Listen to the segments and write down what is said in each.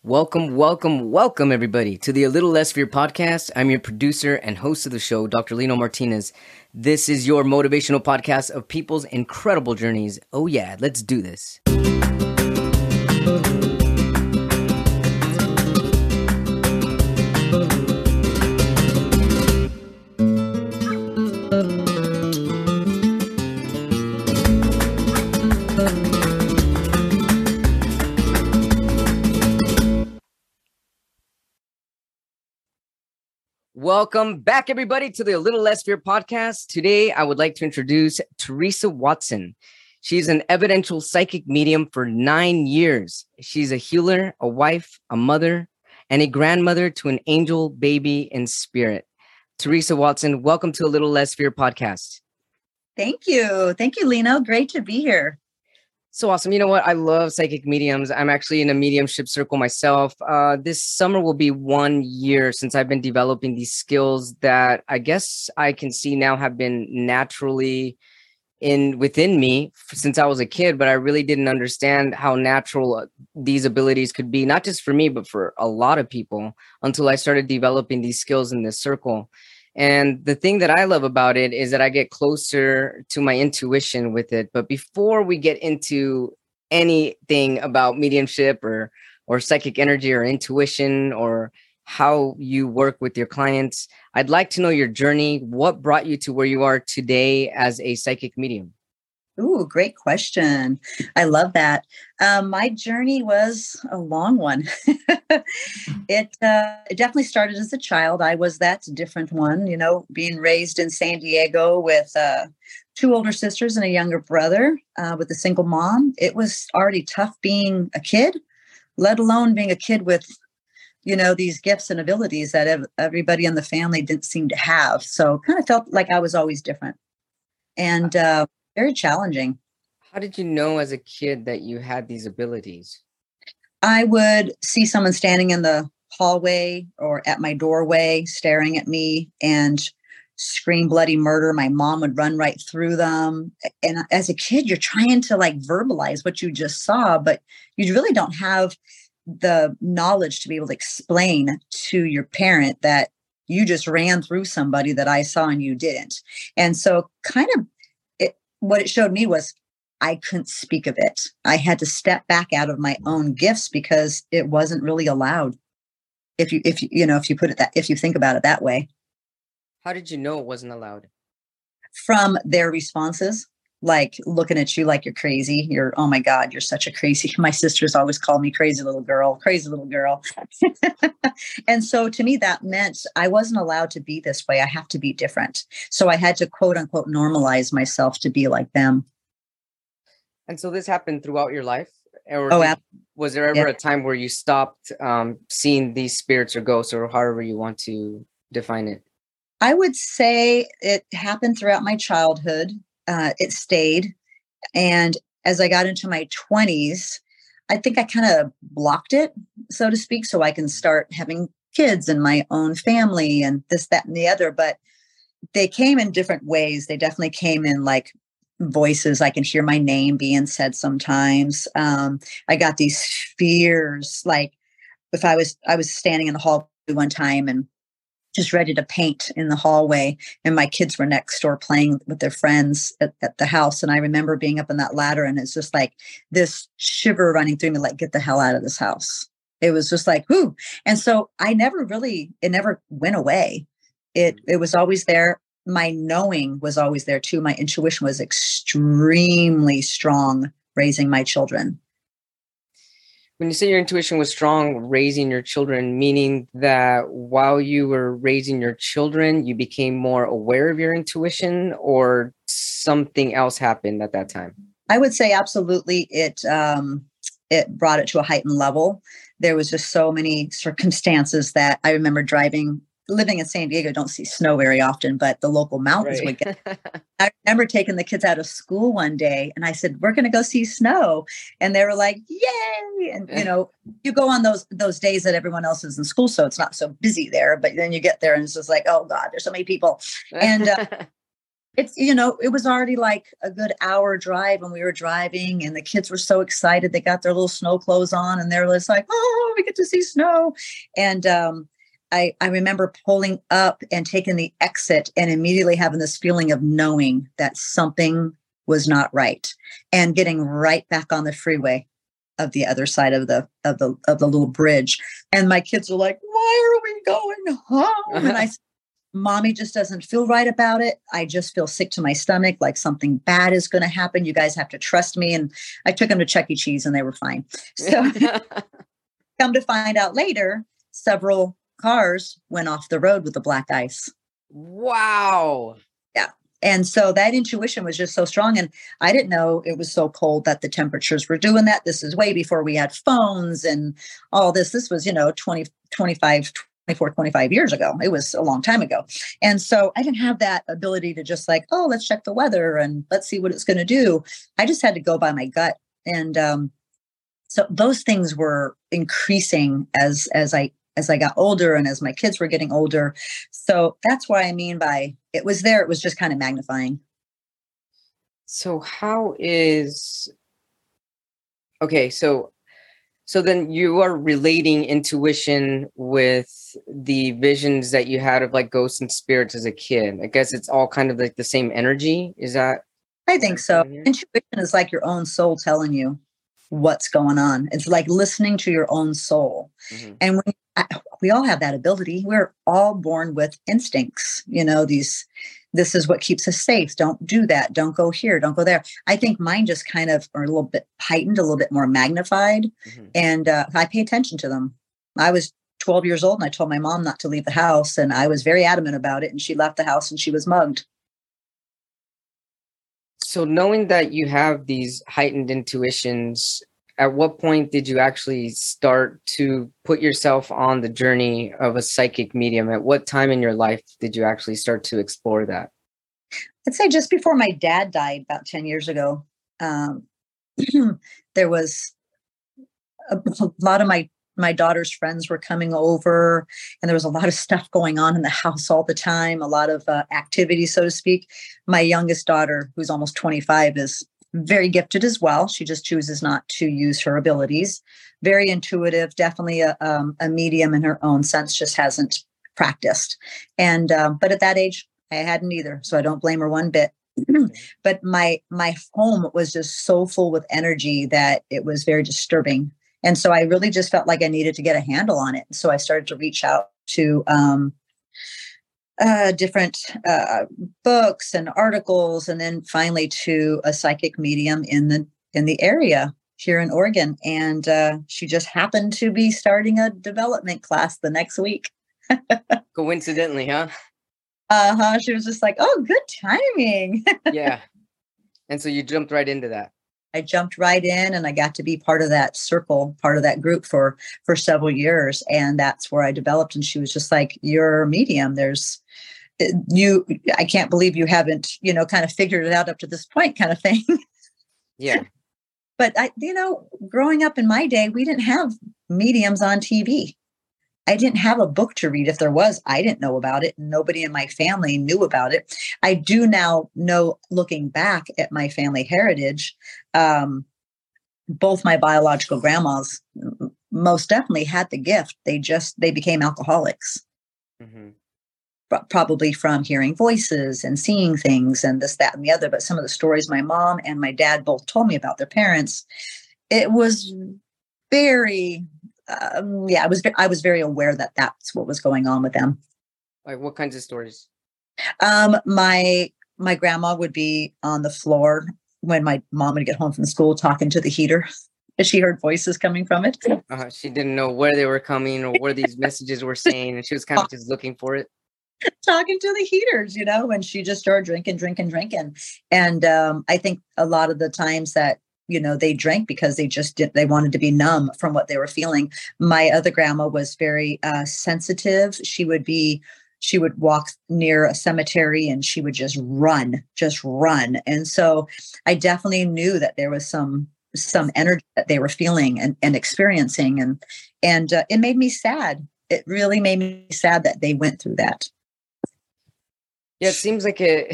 Welcome, welcome, welcome, everybody, to the A Little Less Fear podcast. I'm your producer and host of the show, Dr. Lino Martinez. This is your motivational podcast of people's incredible journeys. Oh, yeah, let's do this. Welcome back, everybody, to the A Little Less Fear podcast. Today, I would like to introduce Teresa Watson. She's an evidential psychic medium for 9 years. She's a healer, a wife, a mother, and a grandmother to an angel baby in spirit. Teresa Watson, welcome to A Little Less Fear podcast. Thank you. Thank you, Lino. Great to be here. So awesome. You know what? I love psychic mediums. I'm actually in a mediumship circle myself. This summer will be 1 year since I've been developing these skills that I guess I can see now have been naturally within me since I was a kid, but I really didn't understand how natural these abilities could be, not just for me, but for a lot of people until I started developing these skills in this circle. And the thing that I love about it is that I get closer to my intuition with it. But before we get into anything about mediumship or psychic energy or intuition or how you work with your clients, I'd like to know your journey. What brought you to where you are today as a psychic medium? Ooh, great question. I love that. My journey was a long one. It definitely started as a child. I was that different one, being raised in San Diego with 2 older sisters and a younger brother with a single mom. It was already tough being a kid, let alone being a kid with, these gifts and abilities that everybody in the family didn't seem to have. So kind of felt like I was always different. And very challenging. How did you know as a kid that you had these abilities? I would see someone standing in the hallway or at my doorway staring at me and scream bloody murder. My mom would run right through them. And as a kid, you're trying to verbalize what you just saw, but you really don't have the knowledge to be able to explain to your parent that you just ran through somebody that I saw and you didn't. And so what it showed me was I couldn't speak of it. I had to step back out of my own gifts because it wasn't really allowed. If you think about it that way. How did you know it wasn't allowed? From their responses, like looking at you like you're crazy. Oh my God, you're such a crazy. My sisters always call me crazy little girl. And so to me, that meant I wasn't allowed to be this way. I have to be different. So I had to quote unquote normalize myself to be like them. And so this happened throughout your life? Was there ever a time where you stopped seeing these spirits or ghosts or however you want to define it? I would say it happened throughout my childhood. It stayed. And as I got into my 20s, I think I kind of blocked it, so to speak, so I can start having kids and my own family and this, that, and the other. But they came in different ways. They definitely came in like voices. I can hear my name being said sometimes. I got these fears, like if I was standing in the hall one time and just ready to paint in the hallway, and my kids were next door playing with their friends at the house. And I remember being up on that ladder, and it's just like this shiver running through me, like, get the hell out of this house. It was just like, whoo. And so it never went away. It was always there. My knowing was always there too. My intuition was extremely strong raising my children. When you say your intuition was strong raising your children, meaning that while you were raising your children, you became more aware of your intuition, or something else happened at that time? I would say absolutely. It brought it to a heightened level. There was just so many circumstances that I remember living in San Diego, don't see snow very often, but the local mountains would get. I remember taking the kids out of school one day and I said, we're going to go see snow. And they were like, yay. And, you go on those days that everyone else is in school, so it's not so busy there. But then you get there and it's just like, oh God, there's so many people. And It's, you know, it was already like a good hour drive when we were driving, and the kids were so excited. They got their little snow clothes on, and they're just like, oh, we get to see snow. And I remember pulling up and taking the exit and immediately having this feeling of knowing that something was not right, and getting right back on the freeway of the other side of the little bridge. And my kids are like, why are we going home? And I said, Mommy just doesn't feel right about it. I just feel sick to my stomach, like something bad is going to happen. You guys have to trust me. And I took them to Chuck E. Cheese and they were fine. So come to find out later, several cars went off the road with the black ice. Wow. Yeah. And so that intuition was just so strong. And I didn't know it was so cold that the temperatures were doing that. This is way before we had phones and all this. This was, 24, 25 years ago. It was a long time ago. And so I didn't have that ability to just like, oh, let's check the weather and let's see what it's going to do. I just had to go by my gut. And so those things were increasing as I got older and as my kids were getting older. So that's what I mean by it was there. It was just kind of magnifying. So so then you are relating intuition with the visions that you had of like ghosts and spirits as a kid. I guess it's all kind of like the same energy. Is that? I think so. Intuition is like your own soul telling you what's going on. It's like listening to your own soul. Mm-hmm. And we all have that ability. We're all born with instincts, this is what keeps us safe. Don't do that. Don't go here. Don't go there. I think mine just kind of are a little bit heightened, a little bit more magnified. Mm-hmm. And I pay attention to them. I was 12 years old and I told my mom not to leave the house, and I was very adamant about it. And she left the house and she was mugged. So knowing that you have these heightened intuitions, at what point did you actually start to put yourself on the journey of a psychic medium? At what time in your life did you actually start to explore that? I'd say just before my dad died about 10 years ago. There was a lot of my daughter's friends were coming over, and there was a lot of stuff going on in the house all the time, a lot of activity, so to speak. My youngest daughter, who's almost 25, is very gifted as well. She just chooses not to use her abilities. Very intuitive, definitely a medium in her own sense, just hasn't practiced. And but at that age, I hadn't either, so I don't blame her one bit. But my home was just so full with energy that it was very disturbing. And so I really just felt like I needed to get a handle on it. So I started to reach out to different books and articles, and then finally to a psychic medium in the area here in Oregon. And she just happened to be starting a development class the next week. Coincidentally, huh? She was just like, oh, good timing. Yeah. And so you jumped right into that. I jumped right in, and I got to be part of that circle, part of that group for several years. And that's where I developed. And she was just like, you're a medium. I can't believe you haven't, kind of figured it out up to this point, kind of thing. Yeah. But growing up in my day, we didn't have mediums on TV. I didn't have a book to read. If there was, I didn't know about it. Nobody in my family knew about it. I do now know, looking back at my family heritage, both my biological grandmas most definitely had the gift. They became alcoholics. Mm-hmm. Probably from hearing voices and seeing things and this, that, and the other. But some of the stories my mom and my dad both told me about their parents, it was very... I was very aware that that's what was going on with them. Like what kinds of stories? My grandma would be on the floor when my mom would get home from school talking to the heater. She heard voices coming from it. She didn't know where they were coming or where these messages were saying, and she was kind of just looking for it. Talking to the heaters, and she just started drinking. And I think a lot of the times that they drank because they wanted to be numb from what they were feeling. My other grandma was very sensitive. She would walk near a cemetery and she would just run. And so I definitely knew that there was some energy that they were feeling and experiencing. And it made me sad. It really made me sad that they went through that. Yeah, it seems like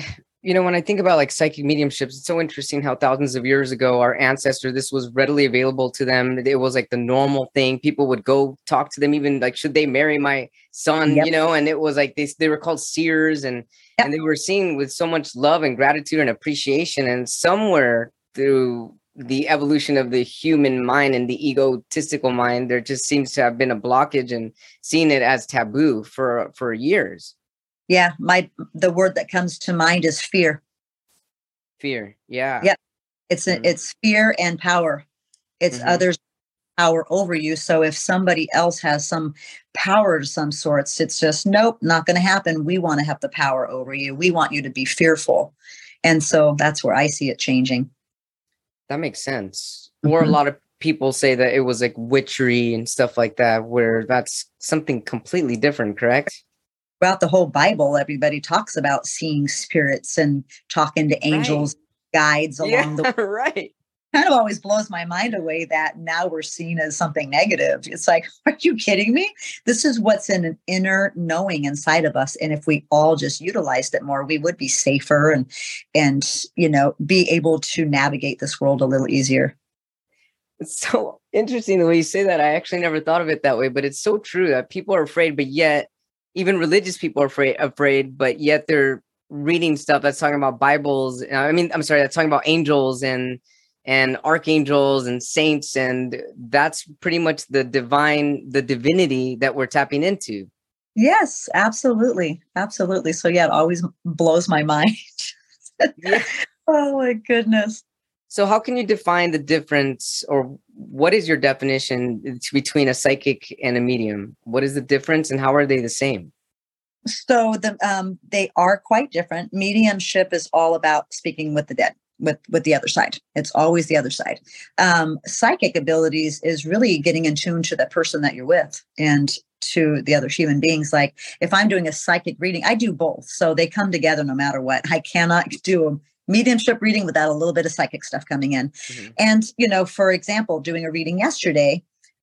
When I think about like psychic mediumships, it's so interesting how thousands of years ago, our ancestors, this was readily available to them. It was like the normal thing. People would go talk to them, even like, should they marry my son? Yep. And it was like they were called seers, and Yep. they were seen with so much love and gratitude and appreciation. And somewhere through the evolution of the human mind and the egotistical mind, there just seems to have been a blockage and seeing it as taboo for years. Yeah. The word that comes to mind is fear. Fear. Yeah. Yep. It's fear and power. It's others' power over you. So if somebody else has some power of some sorts, it's just, nope, not going to happen. We want to have the power over you. We want you to be fearful. And so that's where I see it changing. That makes sense. Or a lot of people say that it was like witchery and stuff like that, where that's something completely different, correct? Throughout the whole Bible, everybody talks about seeing spirits and talking to angels, guides along the way. Right. Kind of always blows my mind away that now we're seen as something negative. It's like, are you kidding me? This is what's in an inner knowing inside of us. And if we all just utilized it more, we would be safer and be able to navigate this world a little easier. It's so interesting the way you say that. I actually never thought of it that way, but it's so true that people are afraid, but yet even religious people are afraid, but yet they're reading stuff that's talking about Bibles. That's talking about angels and archangels and saints. And that's pretty much the divinity that we're tapping into. Yes, absolutely. Absolutely. So yeah, it always blows my mind. Yeah. Oh my goodness. So how can you define the difference, or what is your definition between a psychic and a medium? What is the difference and how are they the same? So they are quite different. Mediumship is all about speaking with the dead, with the other side. It's always the other side. Psychic abilities is really getting in tune to the person that you're with and to the other human beings. Like if I'm doing a psychic reading, I do both. So they come together no matter what. I cannot do a mediumship reading without a little bit of psychic stuff coming in. And, for example, doing a reading yesterday,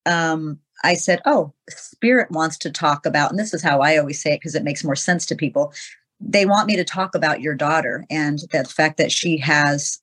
I said, oh, spirit wants to talk about, and this is how I always say it because it makes more sense to people. They want me to talk about your daughter and the fact that she has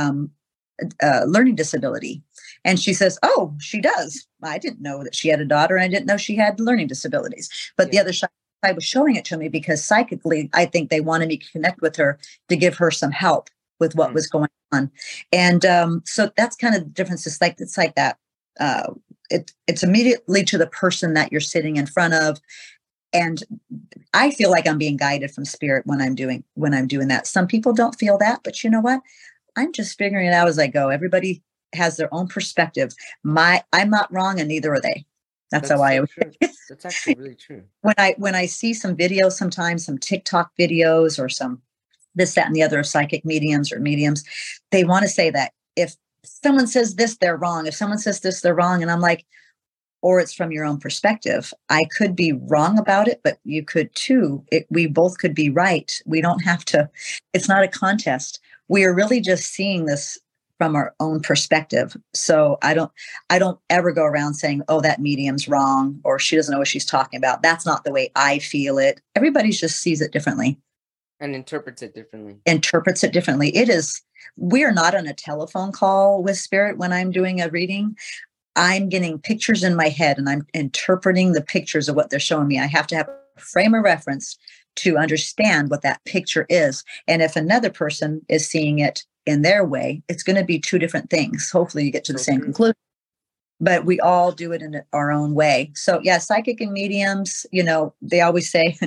a learning disability. And she says, oh, she does. I didn't know that she had a daughter. And I didn't know she had learning disabilities. But the other side was showing it to me because psychically, I think they wanted me to connect with her to give her some help with what was going on. And so that's kind of the difference. It's like that. It's immediately to the person that you're sitting in front of. And I feel like I'm being guided from spirit when I'm doing that. Some people don't feel that, but you know what? I'm just figuring it out as I go. Everybody has their own perspective. I'm not wrong, and neither are they. That's how I. That's actually really true. When I see some videos, sometimes some TikTok videos or some this, that, and the other of psychic mediums or mediums, they want to say that if someone says this, they're wrong. If someone says this, they're wrong. And I'm like, or it's from your own perspective. I could be wrong about it, but you could too. We both could be right. We don't have to. It's not a contest. We are really just seeing this from our own perspective. So I don't ever go around saying, oh, that medium's wrong, or she doesn't know what she's talking about. That's not the way I feel it. Everybody just sees it differently. And interprets it differently. It is, we are not on a telephone call with spirit when I'm doing a reading. I'm getting pictures in my head and I'm interpreting the pictures of what they're showing me. I have to have a frame of reference to understand what that picture is. And if another person is seeing it in their way, it's going to be two different things. Hopefully you get to the same conclusion. But we all do it in our own way. So yeah, psychic and mediums, they always say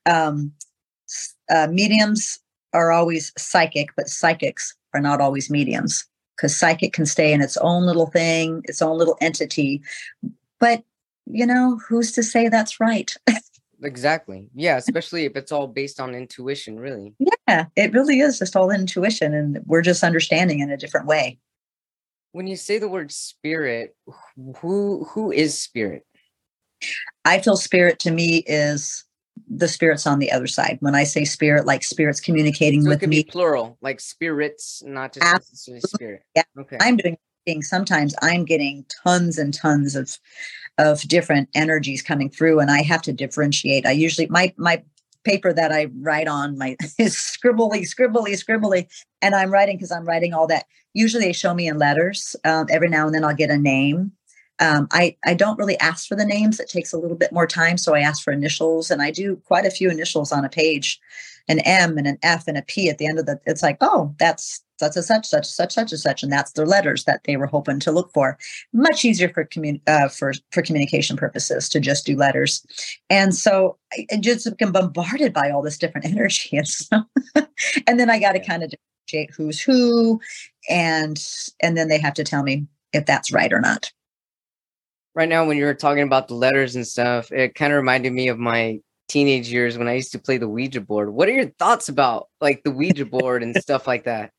mediums are always psychic, but psychics are not always mediums, because psychic can stay in its own little thing, its own little entity. But, who's to say that's right? Exactly. Yeah, especially if it's all based on intuition, really. Yeah, it really is just all intuition, and we're just understanding in a different way. When you say the word spirit, who is spirit? I feel spirit to me is the spirits on the other side. When I say spirit, like spirits communicating with me. Be plural, like spirits, not just necessarily spirit. Yeah. Okay. I'm doing things. Sometimes I'm getting tons and tons of different energies coming through, and I have to differentiate. I usually my paper that I write on my is scribbly. And I'm writing because I'm writing all that. Usually they show me in letters. Every now and then I'll get a name. I don't really ask for the names. It takes a little bit more time. So I ask for initials, and I do quite a few initials on a page, an M and an F and a P at the end of the, it's like, oh, that's such and such, such, such, such and such. And that's their letters that they were hoping to look for. Much easier for for communication purposes to just do letters. And so I just get bombarded by all this different energy. And so, and then I got to kind of differentiate who's who. And then they have to tell me if that's right or not. Right now, when you were talking about the letters and stuff, it kind of reminded me of my teenage years when I used to play the Ouija board. What are your thoughts about like the Ouija board and stuff like that?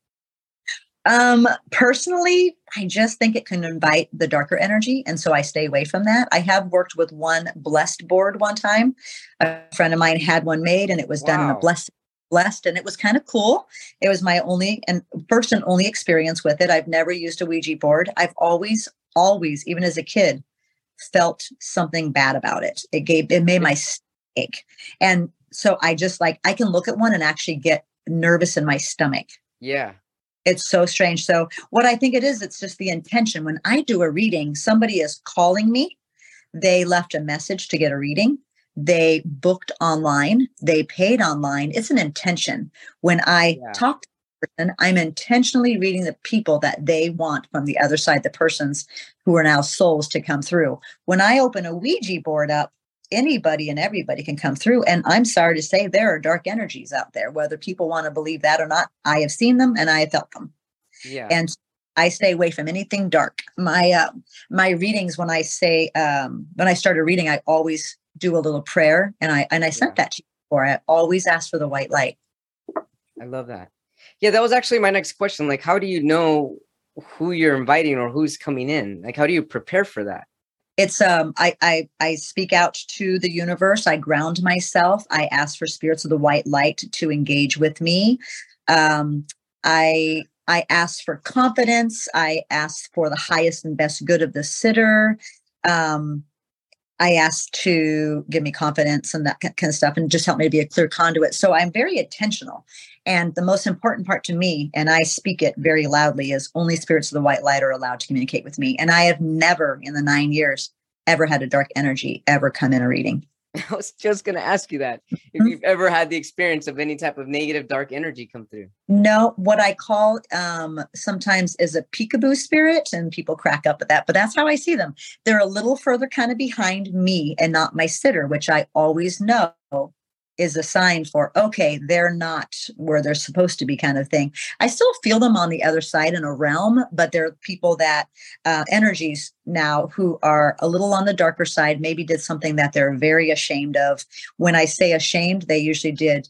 Personally, I just think it can invite the darker energy. And so I stay away from that. I have worked with one blessed board one time. A friend of mine had one made, and it was done in a blessed, and it was kind of cool. It was my first and only experience with it. I've never used a Ouija board. I've always, even as a kid, felt something bad about it. It made my stomach ache. And so I can look at one and actually get nervous in my stomach. Yeah. It's so strange. So what I think it is, it's just the intention. When I do a reading, somebody is calling me. They left a message to get a reading. They booked online. They paid online. It's an intention. When I talk to the person, I'm intentionally reading the people that they want from the other side, the persons who are now souls to come through. When I open a Ouija board up, anybody and everybody can come through. And I'm sorry to say, there are dark energies out there, whether people want to believe that or not. I have seen them and I have felt them. Yeah. And I stay away from anything dark. My readings, when I started reading, I always do a little prayer, and I sent that to you before. I always ask for the white light. I love that. Yeah, that was actually my next question. Like, how do you know who you're inviting or who's coming in? Like, how do you prepare for that? It's I speak out to the universe. I ground myself. I ask for spirits of the white light to engage with me. I ask for confidence. I ask for the highest and best good of the sitter. I ask to give me confidence and that kind of stuff, and just help me to be a clear conduit. So I'm very intentional. And the most important part to me, and I speak it very loudly, is only spirits of the white light are allowed to communicate with me. And I have never in the 9 years ever had a dark energy ever come in a reading. I was just going to ask you that, if you've ever had the experience of any type of negative dark energy come through. No, what I call sometimes is a peekaboo spirit, and people crack up at that, but that's how I see them. They're a little further kind of behind me and not my sitter, which I always know is a sign for, okay, they're not where they're supposed to be, kind of thing. I still feel them on the other side in a realm, but they're people that energies now who are a little on the darker side, maybe did something that they're very ashamed of. When I say ashamed, they usually did,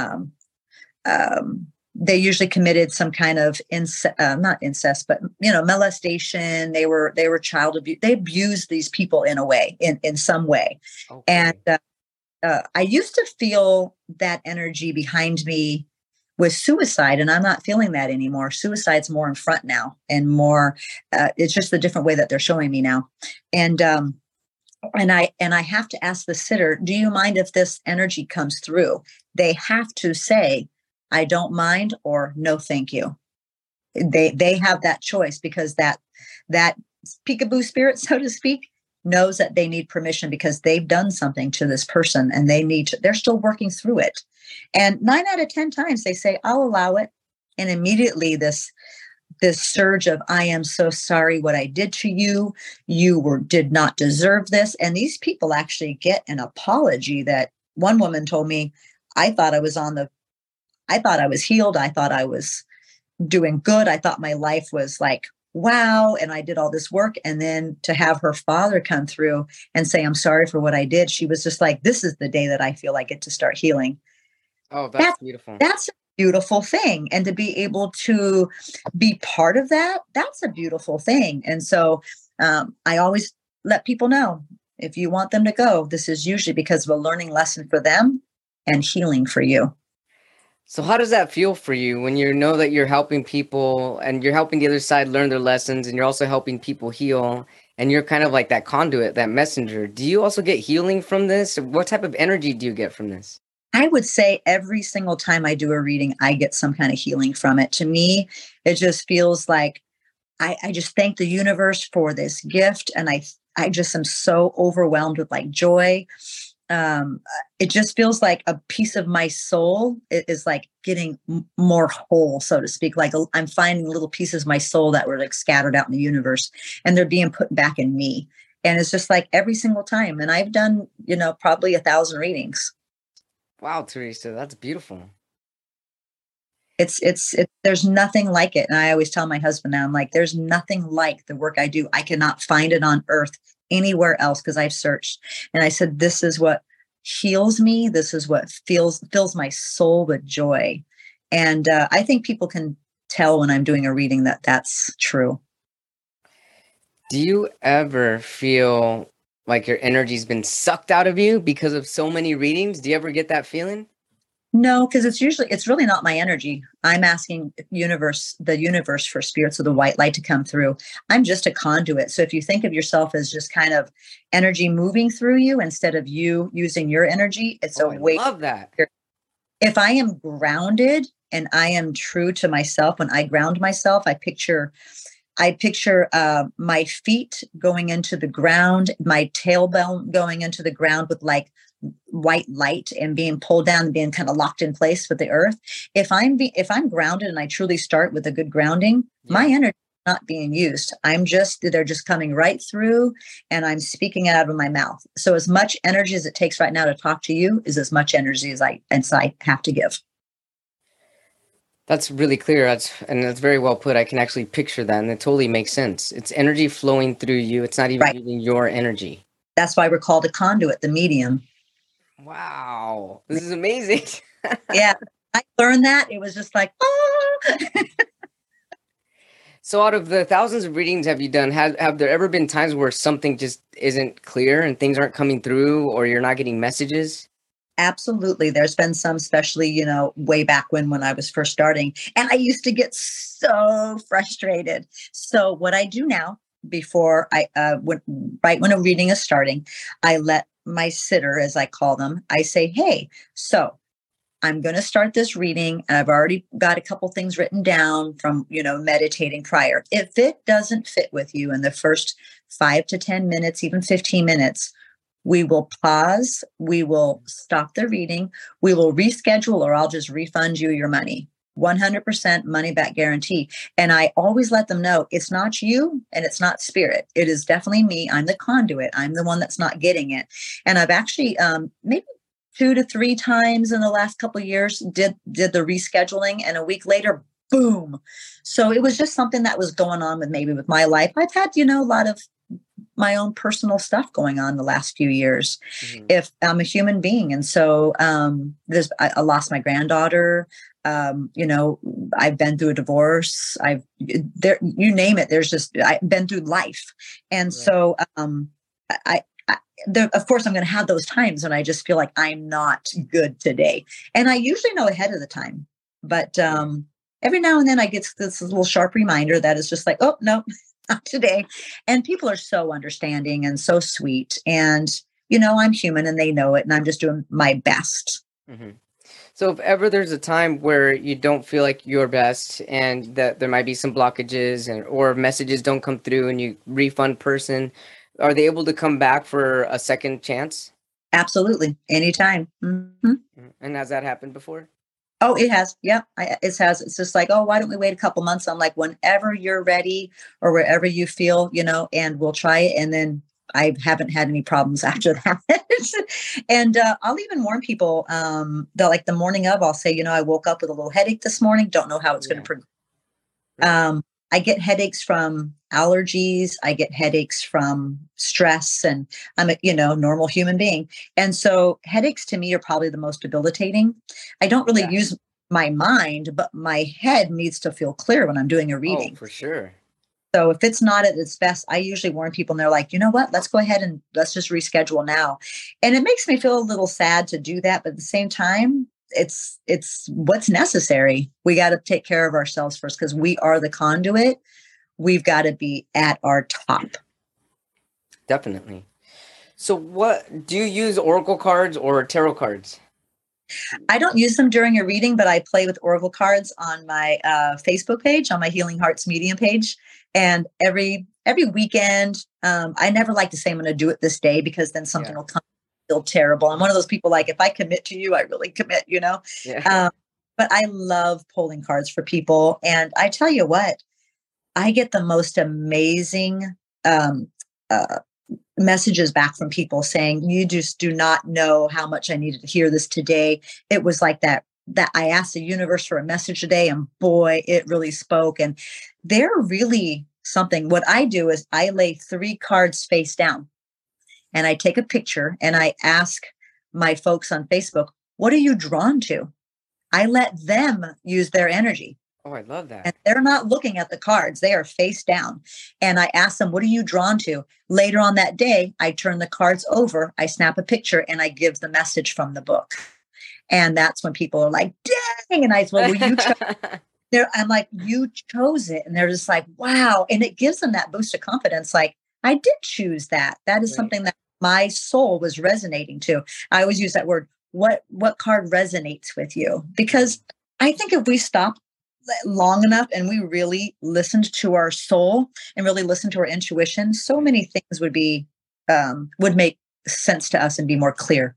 they usually committed some kind of not incest, but molestation. They were child abuse. They abused these people in a way, in some way. Okay. And I used to feel that energy behind me with suicide, and I'm not feeling that anymore. Suicide's more in front now, and more. It's just a different way that they're showing me now, and I have to ask the sitter, do you mind if this energy comes through? They have to say, I don't mind, or no, thank you. They have that choice, because that peekaboo spirit, so to speak, knows that they need permission because they've done something to this person, and they're still working through it. And 9 out of 10 times they say, I'll allow it. And immediately this surge of, I am so sorry what I did to you. You did not deserve this. And these people actually get an apology. That one woman told me, I thought I was healed. I thought I was doing good. I thought my life was like, wow. And I did all this work. And then to have her father come through and say, I'm sorry for what I did. She was just like, this is the day that I feel I get to start healing. Oh, that's beautiful. That's a beautiful thing. And to be able to be part of that, that's a beautiful thing. And so I always let people know, if you want them to go, this is usually because of a learning lesson for them and healing for you. So how does that feel for you when you know that you're helping people and you're helping the other side learn their lessons, and you're also helping people heal, and you're kind of like that conduit, that messenger? Do you also get healing from this? What type of energy do you get from this? I would say every single time I do a reading, I get some kind of healing from it. To me, it just feels like I just thank the universe for this gift. And I just am so overwhelmed with like joy. It just feels like a piece of my soul is like getting more whole, so to speak. Like I'm finding little pieces of my soul that were like scattered out in the universe and they're being put back in me. And it's just like every single time. And I've done, probably 1,000 readings. Wow, Teresa, that's beautiful. It's there's nothing like it. And I always tell my husband now, I'm like, there's nothing like the work I do. I cannot find it on earth anywhere else because I've searched. And I said, this is what heals me. This is what fills my soul with joy. And I think people can tell when I'm doing a reading that that's true. Do you ever feel like your energy's been sucked out of you because of so many readings? Do you ever get that feeling? No, because it's really not my energy. I'm asking the universe for spirits of the white light to come through. I'm just a conduit. So if you think of yourself as just kind of energy moving through you instead of you using your energy, it's Oh, a I way. love that. If I am grounded and I am true to myself, when I ground myself, I picture my feet going into the ground, my tailbone going into the ground with like white light and being pulled down and being kind of locked in place with the earth. If I'm grounded and I truly start with a good grounding, my Yeah. energy is not being used. They're just coming right through and I'm speaking it out of my mouth. So as much energy as it takes right now to talk to you is as much energy as I have to give. That's really clear. That's very well put. I can actually picture that, and it totally makes sense. It's energy flowing through you. It's not even Right. using your energy. That's why we're called a conduit, the medium. Wow, this is amazing. Yeah. I learned that. It was just like, oh. So, out of the thousands of readings have you done, have there ever been times where something just isn't clear and things aren't coming through, or you're not getting messages? Absolutely. There's been some, especially, way back when I was first starting. And I used to get so frustrated. So what I do now, before right when a reading is starting, I let my sitter, as I call them, I say, hey, so I'm going to start this reading and I've already got a couple things written down from, meditating prior. If it doesn't fit with you in the first 5 to 10 minutes, even 15 minutes, we will pause. We will stop the reading. We will reschedule, or I'll just refund you your money. 100% money back guarantee. And I always let them know it's not you and it's not spirit. It is definitely me. I'm the conduit. I'm the one that's not getting it. And I've actually, maybe 2 to 3 times in the last couple of years did the rescheduling, and a week later, boom. So it was just something that was going on with my life. I've had, a lot of my own personal stuff going on the last few years. Mhm. If I'm a human being, and so I lost my granddaughter. I've been through a divorce. You name it. I've been through life, and Right. so I, of course, I'm going to have those times when I just feel like I'm not good today, and I usually know ahead of the time. But Right. every now and then, I get this little sharp reminder that it's just like, oh no, not today. And people are so understanding and so sweet, and I'm human, and they know it, and I'm just doing my best. Mhm. So if ever there's a time where you don't feel like your best and that there might be some blockages and or messages don't come through and you refund person, are they able to come back for a second chance? Absolutely, anytime. Mhm. And has that happened before? Oh, it has. Yep. It has. It's just like, oh, why don't we wait a couple months? I'm like, whenever you're ready or wherever you feel, and we'll try it. And then I haven't had any problems after that. And I'll even warn people that like the morning of, I'll say, I woke up with a little headache this morning. Don't know how it's going to Yeah. progress. Right. I get headaches from allergies. I get headaches from stress, and I'm a normal human being. And so headaches to me are probably the most debilitating. I don't really Yeah. use my mind, but my head needs to feel clear when I'm doing a Oh, reading. for sure. So if it's not at its best, I usually warn people, and they're like, you know what? Let's go ahead and let's just reschedule now. And it makes me feel a little sad to do that, but at the same time, it's what's necessary. We got to take care of ourselves first because we are the conduit. We've got to be at our top. Definitely. So what do you use oracle cards or tarot cards? I don't use them during a reading, but I play with oracle cards on my Facebook page, on my Healing Hearts Medium page. And every weekend, I never like to say I'm going to do it this day because then something Yeah. will come feel terrible. I'm one of those people like, if I commit to you, I really commit, you know? Yeah. But I love pulling cards for people. And I tell you what, I get the most amazing um, uh, messages back from people saying, you just do not know how much I needed to hear this today. It was like that I asked the universe for a message today, and boy, it really spoke. And they're really something. What I do is I lay 3 cards face down and I take a picture and I ask my folks on Facebook, what are you drawn to? I let them use their energy. Oh, I love that. And they're not looking at the cards. They are face down. And I ask them, what are you drawn to? Later on that day, I turn the cards over, I snap a picture, and I give the message from the book. And that's when people are like, dang. And I said, well, you chose there. I'm like, you chose it. And they're just like, wow. And it gives them that boost of confidence. Like, I did choose that. That is Right. something that my soul was resonating to. I always use that word. What card resonates with you? Because I think if we stop long enough and we really listened to our soul and really listened to our intuition, so many things would make sense to us and be more clear.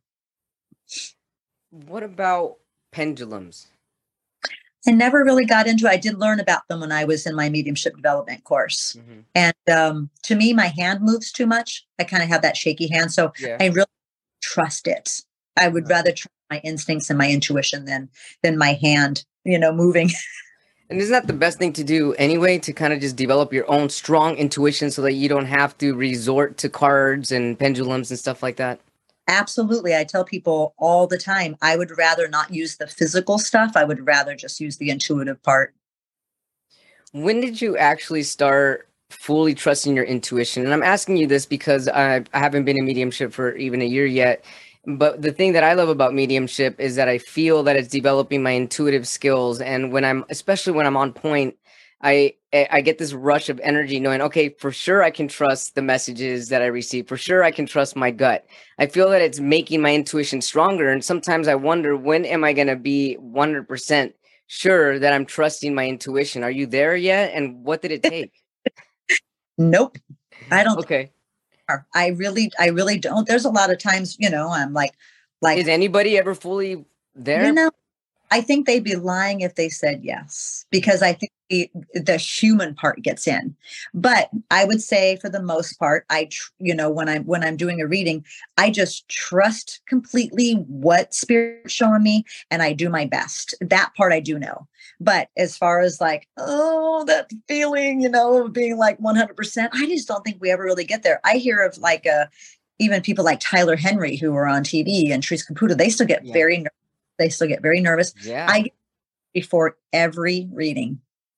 What about pendulums? I never really got into it. I did learn about them when I was in my mediumship development course. Mm-hmm. And to me, my hand moves too much. I kind of have that shaky hand. So Yeah. I really trust it. I would rather trust my instincts and my intuition than my hand, moving. And isn't that the best thing to do anyway, to kind of just develop your own strong intuition so that you don't have to resort to cards and pendulums and stuff like that? Absolutely. I tell people all the time, I would rather not use the physical stuff. I would rather just use the intuitive part. When did you actually start fully trusting your intuition? And I'm asking you this because I haven't been in mediumship for even a year yet. But the thing that I love about mediumship is that I feel that it's developing my intuitive skills. And especially when I'm on point, I get this rush of energy knowing, okay, for sure I can trust the messages that I receive. For sure I can trust my gut. I feel that it's making my intuition stronger. And sometimes I wonder, when am I going to be 100% sure that I'm trusting my intuition? Are you there yet? And what did it take? Nope. I don't. Okay. I really don't. There's a lot of times, I'm like, Is anybody ever fully there? I think they'd be lying if they said yes, because I think the human part gets in. But I would say, for the most part, when I'm doing a reading, I just trust completely what spirit's showing me, and I do my best. That part I do know. But as far as like, oh, that feeling, of being like 100%, I just don't think we ever really get there. I hear of like even people like Tyler Henry who are on TV and Therese Caputo, they still get very nervous. They still get very nervous. Yeah. I get before every reading,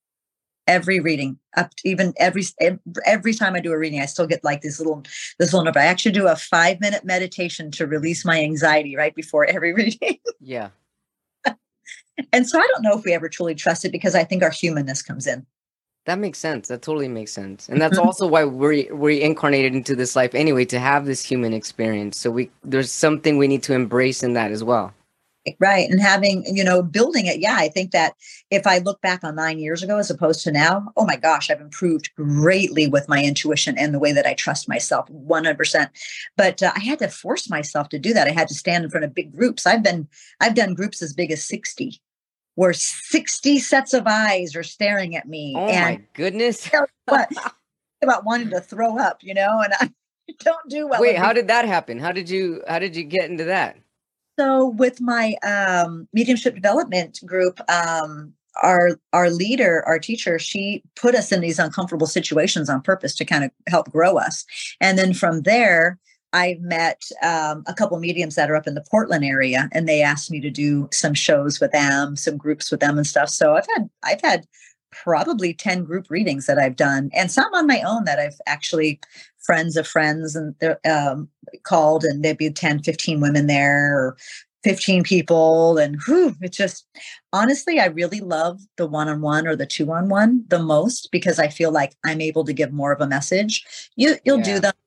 up to even every time I do a reading, I still get like this little number. I actually do a 5-minute meditation to release my anxiety right before every reading. Yeah. And so I don't know if we ever truly trust it, because I think our humanness comes in. That makes sense. That totally makes sense. And that's also why we're incarnated into this life anyway, to have this human experience. So there's something we need to embrace in that as well. Right. And having, building it. Yeah. I think that if I look back on 9 years ago, as opposed to now, oh my gosh, I've improved greatly with my intuition and the way that I trust myself 100%. But I had to force myself to do that. I had to stand in front of big groups. I've done groups as big as 60, where 60 sets of eyes are staring at me. Oh and my goodness. what about wanting to throw up, and I don't do well. Wait, how did that happen? How did you get into that? So with my mediumship development group, our leader, our teacher, she put us in these uncomfortable situations on purpose to kind of help grow us. And then from there, I met a couple mediums that are up in the Portland area, and they asked me to do some shows with them, some groups with them and stuff. So I've had probably 10 group readings that I've done, and some on my own that I've actually friends of friends and they're called, and there'd be 10, 15 women there, or 15 people. And it's just, honestly, I really love the one-on-one or the two-on-one the most, because I feel like I'm able to give more of a message. You'll do them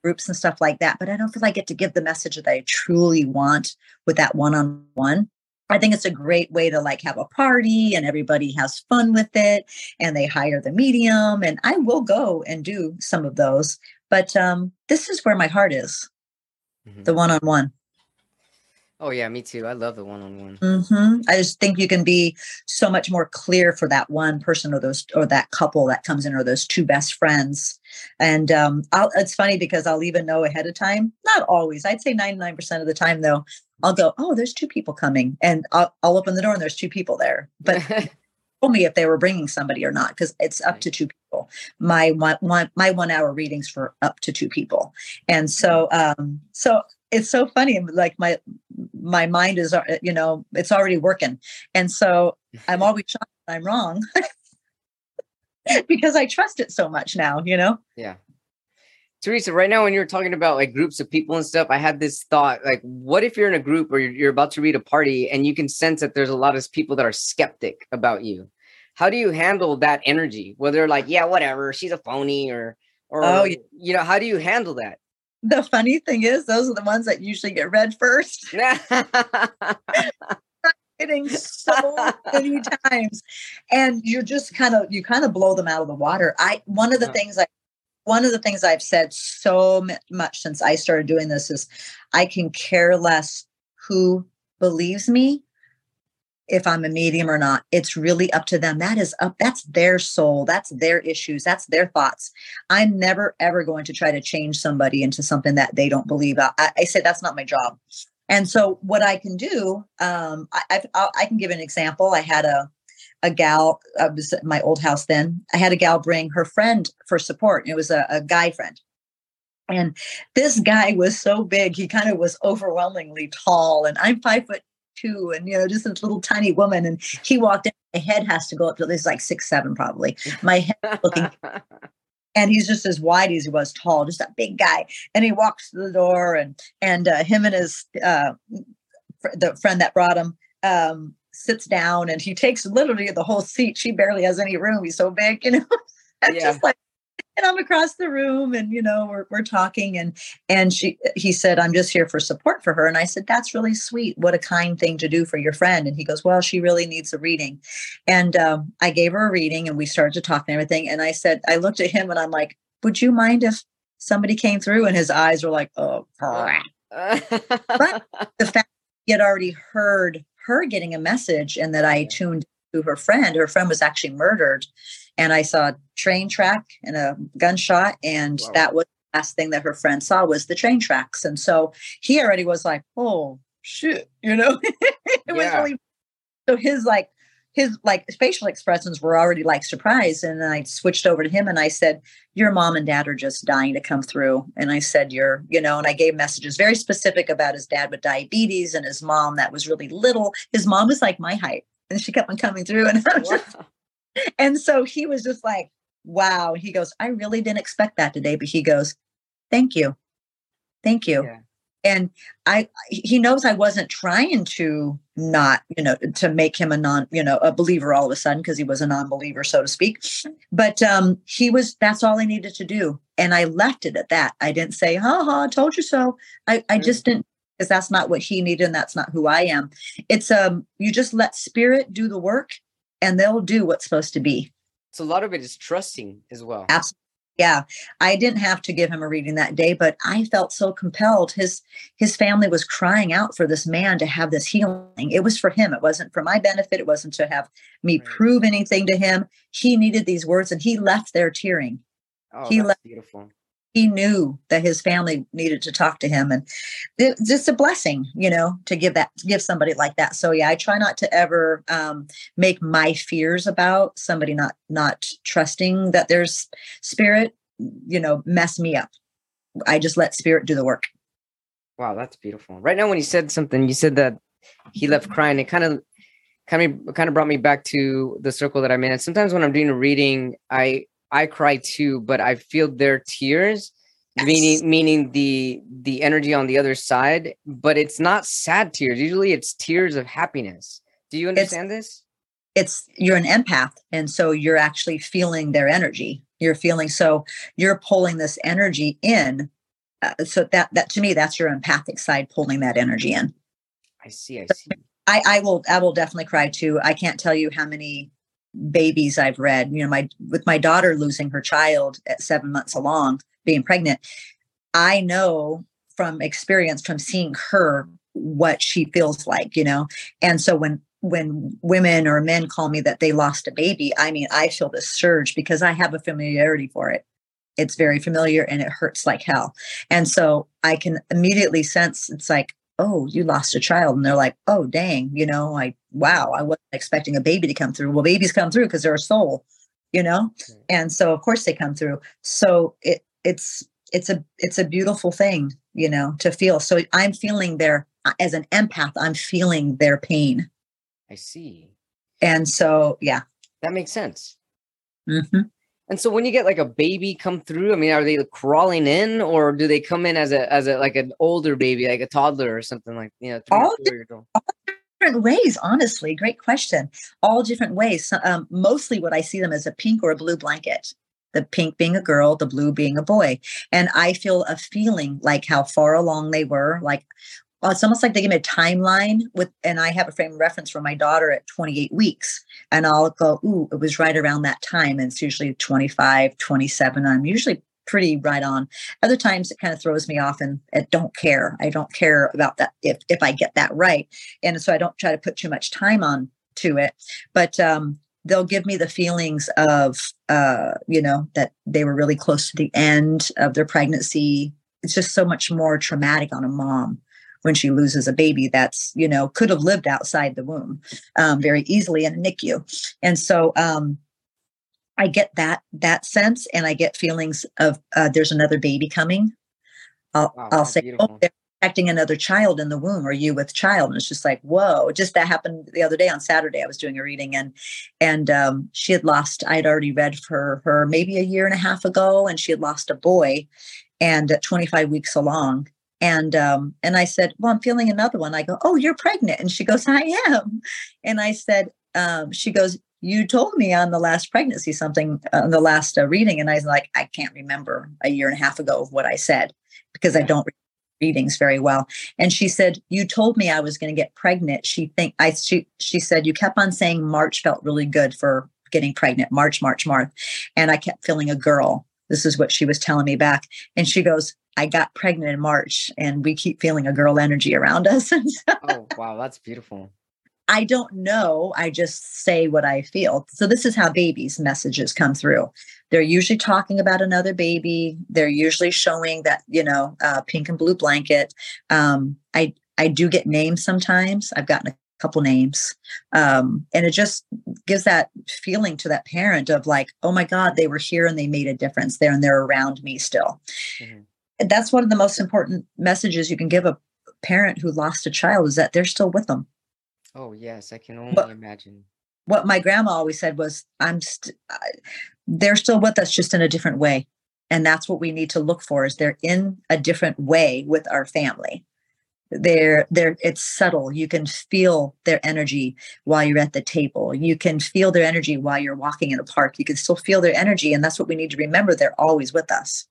groups and stuff like that, but I don't feel I get to give the message that I truly want with that one-on-one. I think it's a great way to like have a party and everybody has fun with it and they hire the medium, and I will go and do some of those. But this is where my heart is, the one-on-one. Oh yeah, me too. I love the one-on-one. I just think you can be so much more clear for that one person or that couple that comes in, or those two best friends. And it's funny because I'll even know ahead of time. Not always. I'd say 99% of the time, though, I'll go, oh, there's two people coming, and I'll open the door and there's two people there. But told me if they were bringing somebody or not, because it's up to two people. My 1 hour readings for up to two people, and so it's so funny. Like my mind is, it's already working. And so I'm always shocked when I'm wrong because I trust it so much now, Yeah. Teresa, right now, when you're talking about like groups of people and stuff, I had this thought, like, what if you're in a group or you're about to read a party and you can sense that there's a lot of people that are skeptic about you? How do you handle that energy? Whether like, yeah, whatever, she's a phony or, how do you handle that? The funny thing is, those are the ones that usually get read first. Hitting so many times, and you kind of blow them out of the water. One of the things I've said so much since I started doing this is I can care less who believes me if I'm a medium or not. It's really up to them. That's their soul. That's their issues. That's their thoughts. I'm never, ever going to try to change somebody into something that they don't believe. I say that's not my job. And so what I can do, I can give an example. I had a gal, I was at my old house then. I had a gal bring her friend for support. It was a guy friend. And this guy was so big, he kind of was overwhelmingly tall. And I'm 5'2", and just a little tiny woman. And he walked in, my head has to go up to this like 6'7" probably. My head looking, and he's just as wide as he was tall, just a big guy. And he walks to the door, and him and his the friend that brought him sits down, and he takes literally the whole seat. She barely has any room. He's so big, just like. And I'm across the room, and we're talking, and he said, I'm just here for support for her. And I said, that's really sweet. What a kind thing to do for your friend. And he goes, well, she really needs a reading. And I gave her a reading, and we started to talk and everything. And I said, I looked at him and I'm like, would you mind if somebody came through? And his eyes were like, oh, crap. But the fact he had already heard her getting a message, and that I tuned to her friend was actually murdered. And I saw a train track and a gunshot. And that was the last thing that her friend saw was the train tracks. And so he already was like, oh, shit, it was really, so his facial expressions were already like surprised. And then I switched over to him and I said, your mom and dad are just dying to come through. And I said, and I gave messages very specific about his dad with diabetes and his mom that was really little. His mom was like my height, and she kept on coming through. And I was and so he was just like, wow. He goes, I really didn't expect that today. But he goes, thank you. Thank you. Yeah. And he knows I wasn't trying to not, to make him a believer all of a sudden, because he was a non-believer, so to speak. But that's all I needed to do. And I left it at that. I didn't say, I told you so. I just didn't, because that's not what he needed. And that's not who I am. It's, you just let spirit do the work, and they'll do what's supposed to be. So a lot of it is trusting as well. Absolutely. Yeah. I didn't have to give him a reading that day, but I felt so compelled. His family was crying out for this man to have this healing. It was for him. It wasn't for my benefit. It wasn't to have me prove anything to him. He needed these words, and he left there tearing. Oh, that's beautiful. He knew that his family needed to talk to him, and it's just a blessing, to give somebody like that. So yeah, I try not to ever make my fears about somebody not trusting that there's spirit, mess me up. I just let spirit do the work. Wow, that's beautiful. Right now, when you said something, you said that he left crying. It kind of brought me back to the circle that I'm in. And sometimes when I'm doing a reading, I cry too, but I feel their tears, yes. meaning the energy on the other side, but it's not sad tears. Usually it's tears of happiness. Do you understand this? You're an empath. And so you're actually feeling their energy. You're pulling this energy in So that to me, that's your empathic side pulling that energy in. I see. I see. I will definitely cry too. I can't tell you how many babies I've read, with my daughter losing her child at 7 months along, being pregnant. I know from experience, from seeing her, what she feels like, And so when women or men call me that they lost a baby, I mean, I feel this surge because I have a familiarity for it. It's very familiar and it hurts like hell. And so I can immediately sense it's like, oh, you lost a child. And they're like, oh, dang, wow, I wasn't expecting a baby to come through. Well, babies come through because they're a soul, And so of course they come through. So it's a beautiful thing, to feel. So I'm feeling as an empath, I'm feeling their pain. I see. And so, yeah. That makes sense. Mm-hmm. And so when you get like a baby come through, I mean, are they crawling in, or do they come in as a like an older baby, like a toddler or something, like, 3 or 4 years old? All different ways, honestly. Great question. All different ways. Mostly what I see them as a pink or a blue blanket. The pink being a girl, the blue being a boy. And I feel a feeling like how far along they were. Like, it's almost like they give me a timeline and I have a frame of reference for my daughter at 28 weeks. And I'll go, ooh, it was right around that time. And it's usually 25, 27. I'm usually pretty right on. Other times it kind of throws me off and I don't care. I don't care about that if I get that right. And so I don't try to put too much time on to it. But they'll give me the feelings of, that they were really close to the end of their pregnancy. It's just so much more traumatic on a mom when she loses a baby that's, could have lived outside the womb very easily in a NICU. And so I get that sense, and I get feelings of there's another baby coming. I'll say, beautiful. Oh, they're expecting another child in the womb, or you with child. And it's just like, whoa, just that happened the other day on Saturday. I was doing a reading and she had lost, I'd already read for her maybe a year and a half ago, and she had lost a boy and 25 weeks along. And I said, well, I'm feeling another one. I go, oh, you're pregnant. And she goes, I am. And I said, she goes, you told me on the last pregnancy something, on the last reading. And I was like, I can't remember a year and a half ago what I said because I don't read readings very well. And she said, you told me I was going to get pregnant. She said, you kept on saying March felt really good for getting pregnant. March. And I kept feeling a girl. This is what she was telling me back. And she goes, I got pregnant in March and we keep feeling a girl energy around us. Oh, wow. That's beautiful. I don't know. I just say what I feel. So this is how babies' messages come through. They're usually talking about another baby. They're usually showing that, pink and blue blanket. I do get names sometimes. I've gotten a couple names. And it just gives that feeling to that parent of like, oh my God, they were here and they made a difference there and they're around me still. Mm-hmm. That's one of the most important messages you can give a parent who lost a child is that they're still with them. Oh, yes. I can only imagine. What my grandma always said was, they're still with us, just in a different way. And that's what we need to look for is they're in a different way with our family. It's subtle. You can feel their energy while you're at the table. You can feel their energy while you're walking in a park. You can still feel their energy. And that's what we need to remember. They're always with us.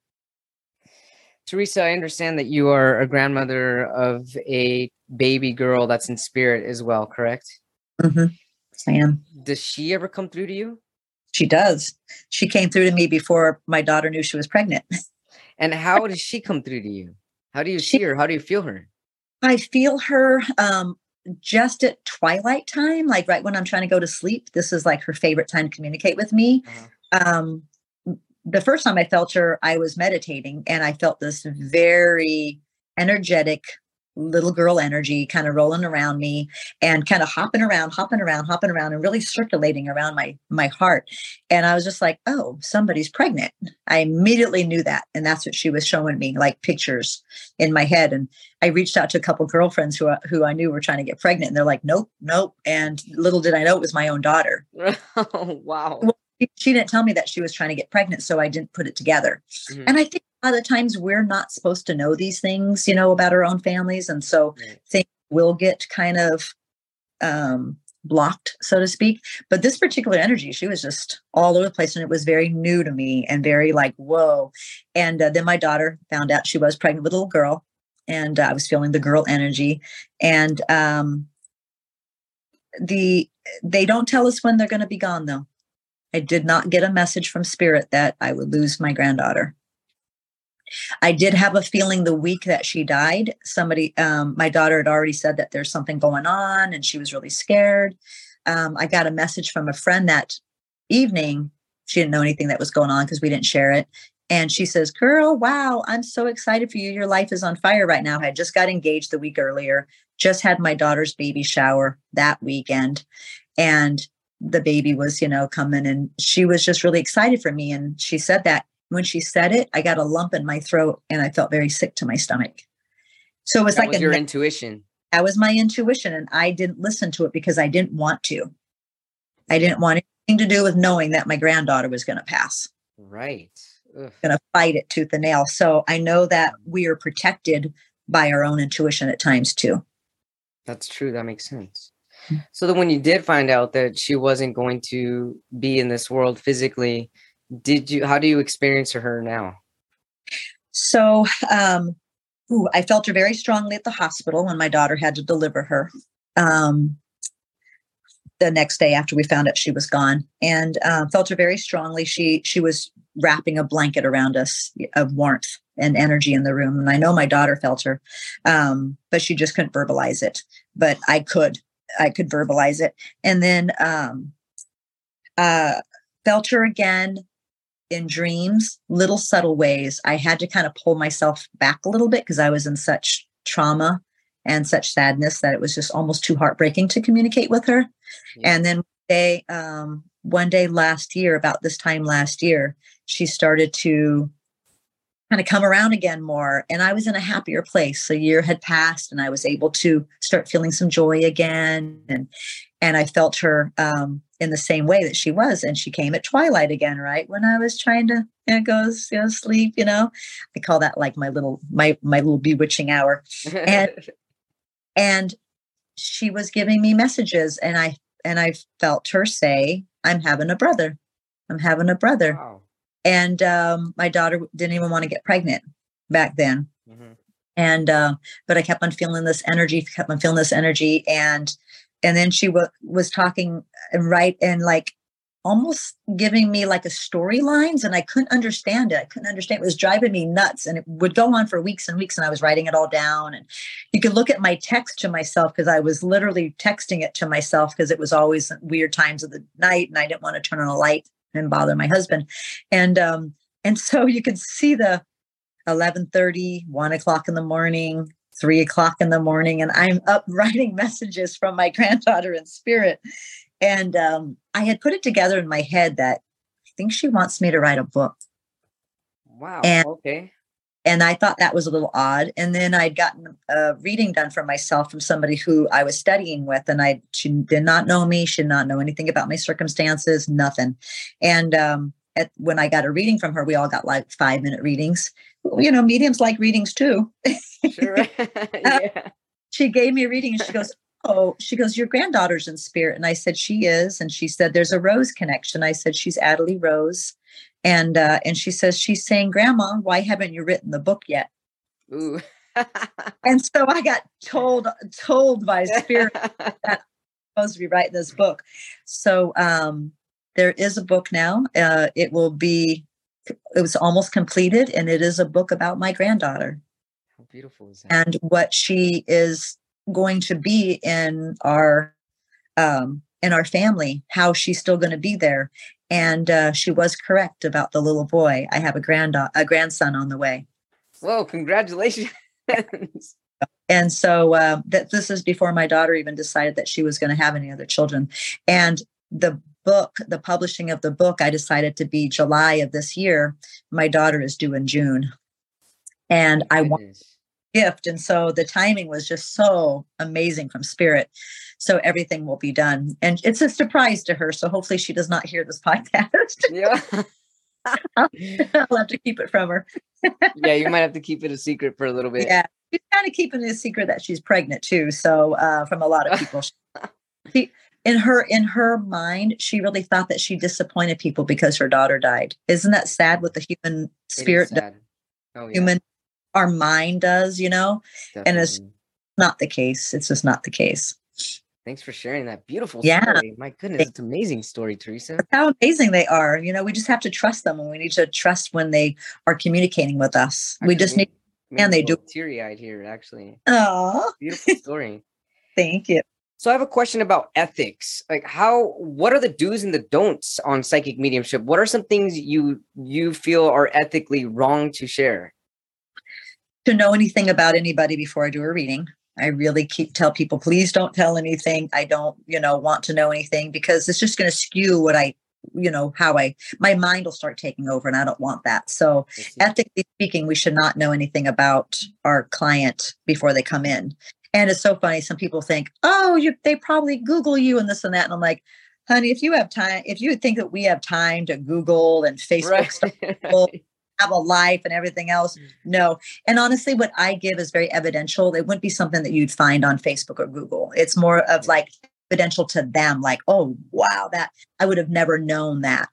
Teresa, I understand that you are a grandmother of a baby girl that's in spirit as well, correct? Mm-hmm. I am. Does she ever come through to you? She does. She came through to me before my daughter knew she was pregnant. And how does she come through to you? How do you see her? How do you feel her? I feel her just at twilight time, like right when I'm trying to go to sleep. This is like her favorite time to communicate with me. Uh-huh. The first time I felt her, I was meditating and I felt this very energetic little girl energy kind of rolling around me and kind of hopping around and really circulating around my heart. And I was just like, oh, somebody's pregnant. I immediately knew that. And that's what she was showing me, like pictures in my head. And I reached out to a couple of girlfriends who I knew were trying to get pregnant. And they're like, nope. And little did I know it was my own daughter. Oh, wow. Well, she didn't tell me that she was trying to get pregnant, so I didn't put it together. Mm-hmm. And I think a lot of the times we're not supposed to know these things, about our own families. And so things will get kind of blocked, so to speak. But this particular energy, she was just all over the place, and it was very new to me and very like, whoa. And then my daughter found out she was pregnant with a little girl, and I was feeling the girl energy. And they don't tell us when they're going to be gone, though. I did not get a message from spirit that I would lose my granddaughter. I did have a feeling the week that she died, my daughter had already said that there's something going on and she was really scared. I got a message from a friend that evening. She didn't know anything that was going on because we didn't share it. And she says, girl, wow, I'm so excited for you. Your life is on fire right now. I just got engaged the week earlier, just had my daughter's baby shower that weekend. And the baby was, coming, and she was just really excited for me. And she said that. When she said it, I got a lump in my throat and I felt very sick to my stomach. So it was like your intuition. That was my intuition. And I didn't listen to it because I didn't want to. I didn't want anything to do with knowing that my granddaughter was going to pass. Right. Going to fight it tooth and nail. So I know that we are protected by our own intuition at times too. That's true. That makes sense. So then when you did find out that she wasn't going to be in this world physically, how do you experience her now? So, I felt her very strongly at the hospital when my daughter had to deliver her. The next day after we found out she was gone, and felt her very strongly. She was wrapping a blanket around us of warmth and energy in the room. And I know my daughter felt her, but she just couldn't verbalize it. But I could verbalize it. And then felt her again in dreams, little subtle ways. I had to kind of pull myself back a little bit because I was in such trauma and such sadness that it was just almost too heartbreaking to communicate with her. Yeah. And then one day last year, about this time last year, she started to kind of come around again more. And I was in a happier place. A year had passed and I was able to start feeling some joy again. And I felt her in the same way that she was. And she came at twilight again, right? When I was trying to go sleep, I call that like my little bewitching hour. And she was giving me messages, and I felt her say, I'm having a brother. Wow. And my daughter didn't even want to get pregnant back then. Mm-hmm. And but I kept on feeling this energy, and then she was talking and like almost giving me like a storylines, and I couldn't understand it. It was driving me nuts, and it would go on for weeks and weeks, and I was writing it all down. And you could look at my text to myself because I was literally texting it to myself because it was always weird times of the night, and I didn't want to turn on a light and bother my husband. And so you could see the 11:30, 1 o'clock in the morning, 3 o'clock in the morning, and I'm up writing messages from my granddaughter in spirit. And I had put it together in my head that I think she wants me to write a book. Wow. Okay. And I thought that was a little odd. And then I'd gotten a reading done for myself from somebody who I was studying with. And she did not know me. She did not know anything about my circumstances, nothing. And when I got a reading from her, we all got like 5-minute readings. Mediums like readings too. Sure. Yeah. She gave me a reading and she goes, your granddaughter's in spirit. And I said, she is. And she said, there's a Rose connection. I said, she's Adelie Rose. And she says, she's saying, Grandma, why haven't you written the book yet? Ooh. And so I got told by spirit that I'm supposed to be writing this book. So there is a book now. It was almost completed, and it is a book about my granddaughter. How beautiful is that? And what she is going to be in our family, how she's still going to be there. And she was correct about the little boy. I have a grandson on the way. Whoa, congratulations. And so this is before my daughter even decided that she was going to have any other children. And the publishing of the book, I decided to be July of this year. My daughter is due in June. And I want a gift. And so the timing was just so amazing from spirit. So everything will be done. And it's a surprise to her. So hopefully she does not hear this podcast. Yeah. I'll have to keep it from her. Yeah, you might have to keep it a secret for a little bit. Yeah. She's kind of keeping it a secret that she's pregnant too. So from a lot of people, In her mind, she really thought that she disappointed people because her daughter died. Isn't that sad what the human It is spirit does, sad. Oh yeah, human our mind does, and it's definitely. not the case. It's just not the case. Thanks for sharing that beautiful Yeah. story. My goodness, it's an amazing story, Teresa. How amazing they are. We just have to trust them, and we need to trust when they are communicating with us. We Actually, just need, made and me a they do. little teary-eyed here, actually. Oh, Beautiful story. thank you. So I have a question about ethics. Like what are the do's and the don'ts on psychic mediumship? What are some things you feel are ethically wrong to share? To know anything about anybody before I do a reading. I really tell people, please don't tell anything. I don't, want to know anything, because it's just going to skew what my mind will start taking over, and I don't want that. So ethically speaking, we should not know anything about our client before they come in. And it's so funny. Some people think, oh, they probably Google you and this and that. And I'm like, honey, if you have time, if you think that we have time to Google and Facebook stuff, Right. have a life and everything else. No. And honestly, what I give is very evidential. It wouldn't be something that you'd find on Facebook or Google. It's more of like evidential to them, like, oh, wow, that I would have never known that,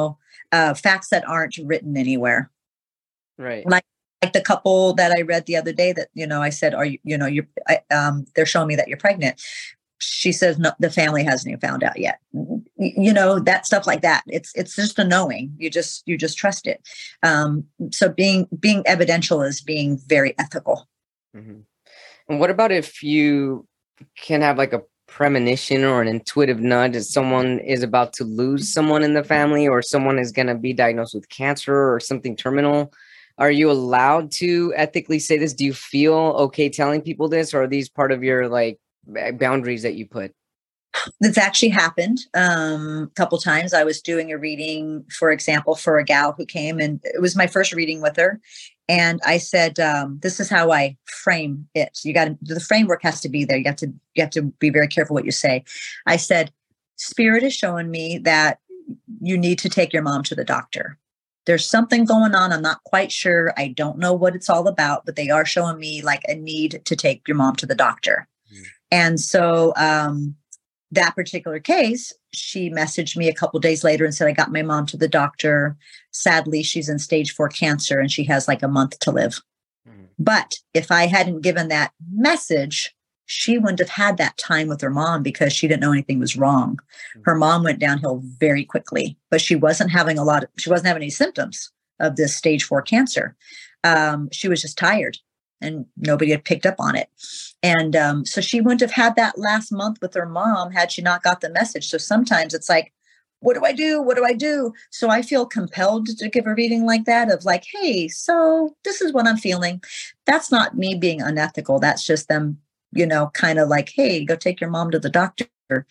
facts that aren't written anywhere. Right. Like the couple that I read the other day that, I said, are you, they're showing me that you're pregnant. She says, no, the family hasn't even found out yet. That stuff like that. It's just a knowing. You just trust it. So being evidential is being very ethical. Mm-hmm. And what about if you can have like a premonition or an intuitive nudge that someone is about to lose someone in the family, or someone is going to be diagnosed with cancer or something terminal? Are you allowed to ethically say this? Do you feel okay telling people this, or are these part of your like boundaries that you put? That's actually happened a couple times. I was doing a reading, for example, for a gal who came, and it was my first reading with her. And I said, this is how I frame it. The framework has to be there. You have to be very careful what you say. I said, Spirit is showing me that you need to take your mom to the doctor. There's something going on. I'm not quite sure. I don't know what it's all about, but they are showing me like a need to take your mom to the doctor. Mm-hmm. And so that particular case, she messaged me a couple of days later and said, I got my mom to the doctor. Sadly, she's in stage 4 cancer and she has like a month to live. Mm-hmm. But if I hadn't given that message, she wouldn't have had that time with her mom, because she didn't know anything was wrong. Mm-hmm. Her mom went downhill very quickly, but she wasn't having any symptoms of this stage 4 cancer. She was just tired, and nobody had picked up on it. And so she wouldn't have had that last month with her mom had she not got the message. So sometimes it's like, what do I do? What do I do? So I feel compelled to give a reading like that of like, hey, so this is what I'm feeling. That's not me being unethical. That's just them, kind of like, hey, go take your mom to the doctor,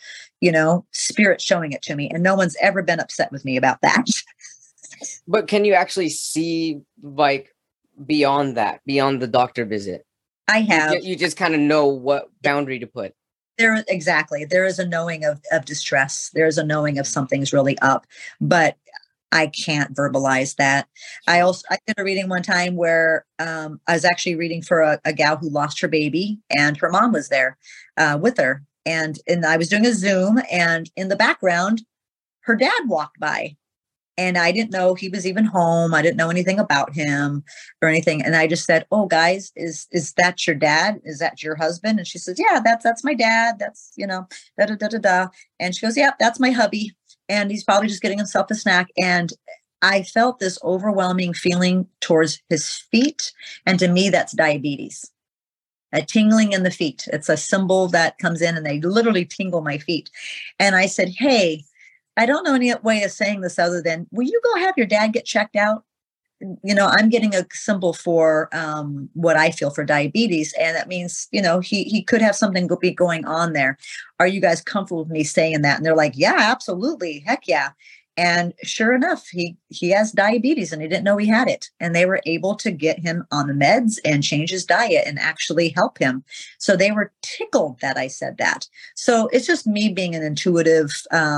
Spirit showing it to me. And no one's ever been upset with me about that. But can you actually see like beyond the doctor visit? I have. You just kind of know what boundary to put. Exactly. There is a knowing of distress. There is a knowing of something's really up, but I can't verbalize that. I did a reading one time where I was actually reading for a gal who lost her baby, and her mom was there with her. And I was doing a Zoom, and in the background, her dad walked by. And I didn't know he was even home. I didn't know anything about him or anything. And I just said, oh, guys, is that your dad? Is that your husband? And she says, yeah, that's my dad. That's, da, da, da, da, da. And she goes, yeah, that's my hubby. And he's probably just getting himself a snack. And I felt this overwhelming feeling towards his feet. And to me, that's diabetes. A tingling in the feet. It's a symbol that comes in, and they literally tingle my feet. And I said, hey, I don't know any way of saying this other than, will you go have your dad get checked out? I'm getting a symbol for what I feel for diabetes. And that means, he could have something be going on there. Are you guys comfortable with me saying that? And they're like, yeah, absolutely. Heck yeah. And sure enough, he has diabetes, and he didn't know he had it. And they were able to get him on the meds and change his diet and actually help him. So they were tickled that I said that. So it's just me being an intuitive.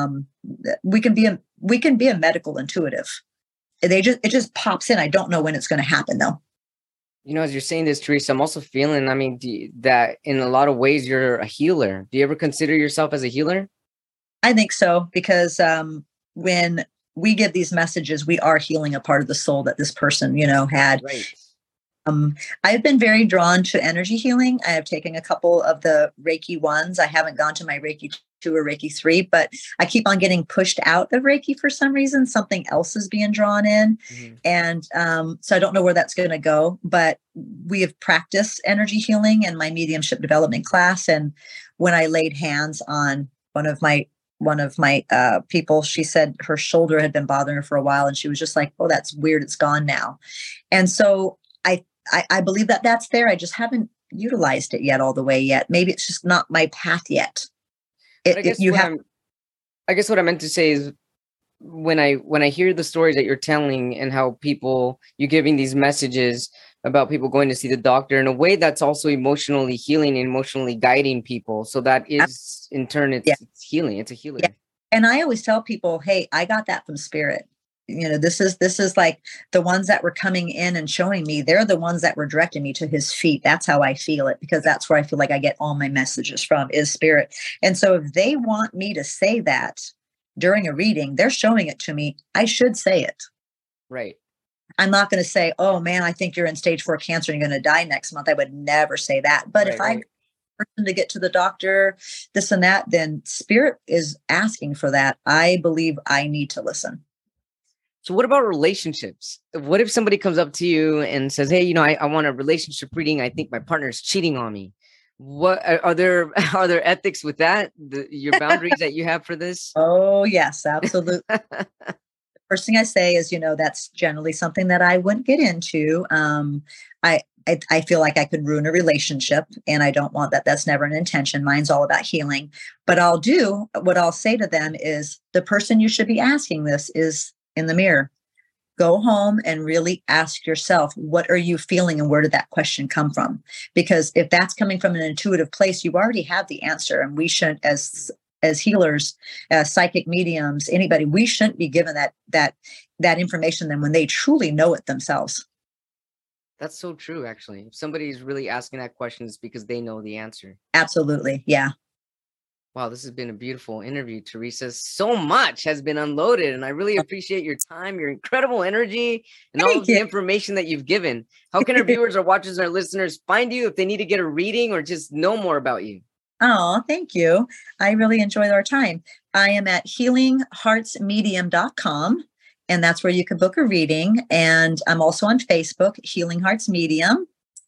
We can be a medical intuitive. It just pops in. I don't know when it's going to happen though. As you're saying this, Teresa, I'm also feeling, that in a lot of ways you're a healer. Do you ever consider yourself as a healer? I think so because when we give these messages, we are healing a part of the soul that this person, had. Right. Um, I've been very drawn to energy healing. I have taken a couple of the Reiki ones. I haven't gone to my Reiki 2 or Reiki 3, but I keep on getting pushed out of Reiki for some reason. Something else is being drawn in. Mhm. And so I don't know where that's going to go, but we have practiced energy healing in my mediumship development class. And when I laid hands on one of my people, she said her shoulder had been bothering her for a while. And she was just like, oh, that's weird. It's gone now. And so I believe that that's there. I just haven't utilized it yet all the way yet. Maybe it's just not my path yet. But I guess what I meant to say is when I hear the stories that you're telling and how you're giving these messages about people going to see the doctor in a way that's also emotionally healing and emotionally guiding people. So that is in turn, Yeah. it's healing. It's a healing. Yeah. And I always tell people, hey, I got that from spirit. This is like the ones that were coming in and showing me, they're the ones that were directing me to his feet. That's how I feel it, because that's where I feel like I get all my messages from, is spirit. And so if they want me to say that during a reading, they're showing it to me, I should say it. Right. I'm not going to say, oh man, I think you're in stage 4 cancer and you're going to die next month. I would never say that. But if I person to get to the doctor, this and that, then spirit is asking for that. I believe I need to listen. So what about relationships? What if somebody comes up to you and says, hey, I want a relationship reading. I think my partner's cheating on me. What are there ethics with that? Your boundaries that you have for this? Oh, yes, absolutely. First thing I say is, that's generally something that I wouldn't get into. I feel like I could ruin a relationship, and I don't want that. That's never an intention. Mine's all about healing. But what I'll say to them is, the person you should be asking this is in the mirror. Go home and really ask yourself, what are you feeling and where did that question come from? Because if that's coming from an intuitive place, you already have the answer. And we shouldn't, as healers, psychic mediums, anybody, we shouldn't be given that information then when they truly know it themselves. That's so true, actually. If somebody's really asking that question, it's because they know the answer. Absolutely. Yeah. Wow, this has been a beautiful interview, Teresa. So much has been unloaded, and I really appreciate your time, your incredible energy, and all of the information that you've given. How can our viewers or watchers and our listeners find you if they need to get a reading or just know more about you? Oh, thank you. I really enjoyed our time. I am at healingheartsmedium.com, and that's where you can book a reading. And I'm also on Facebook, Healing Hearts Medium.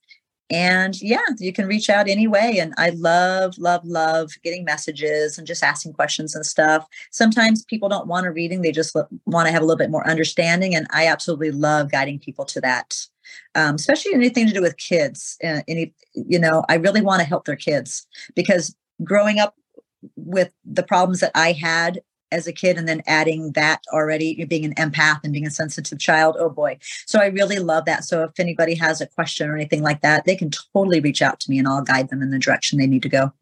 And yeah, you can reach out anyway. And I love, love, love getting messages and just asking questions and stuff. Sometimes people don't want a reading. They just want to have a little bit more understanding. And I absolutely love guiding people to that, especially anything to do with kids. I really want to help their kids, because growing up with the problems that I had as a kid, and then adding that already, being an empath and being a sensitive child. Oh boy. So I really love that. So if anybody has a question or anything like that, they can totally reach out to me and I'll guide them in the direction they need to go.